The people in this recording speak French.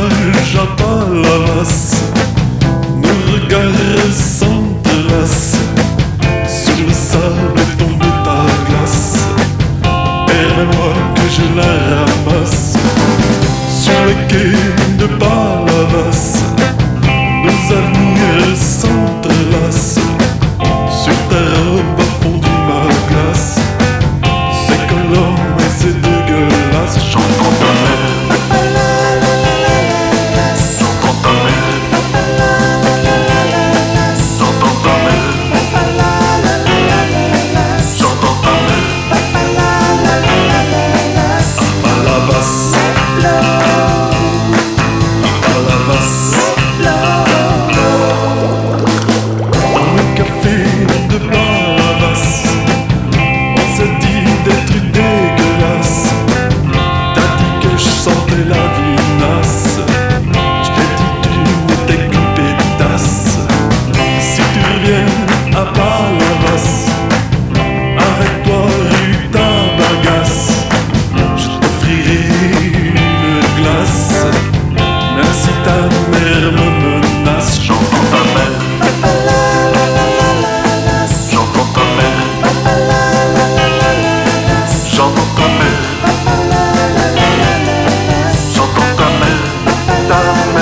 plage à Palavas, nos regards s'entrelacent. Sur le sable tombe ta glace, permets-moi que je la ramasse. Sur le quai de Palavas, nos avenirs s'entrelacent. Sur ta robe a fondu ma glace, c'est collant et c'est dégueulasse. J'entends ta mère, j'entends ta mère, j'entends ta mère, j'entends ta mère. À Palavas, à Palavas. Dans le café de Palavas, on s'est dit des trucs dégueulasses. T'as dit que je sentais la vinasse, je t'ai dit tu n'étais qu'une pétasse. Si tu reviens à Palavas, avec toi rue Tabagasse, je t'offrirai une glace, même si ta mère me menace. J'entends ta mère, j'entends ta mère, j'entends ta mère, j'entends ta mère, ta mère.